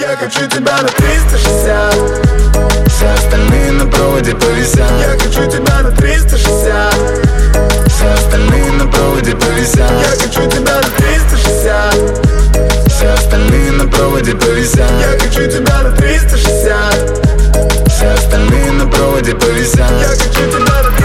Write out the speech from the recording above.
Я хочу тебя на 360. Все остальные на проводе повисят. Я хочу тебя на 360. Все остальные на проводе повисят. Я хочу тебя на 360. Все остальные на проводе повисят. Я хочу тебя на 360. Все остальные на проводе повисят. Я хочу тебя на 360.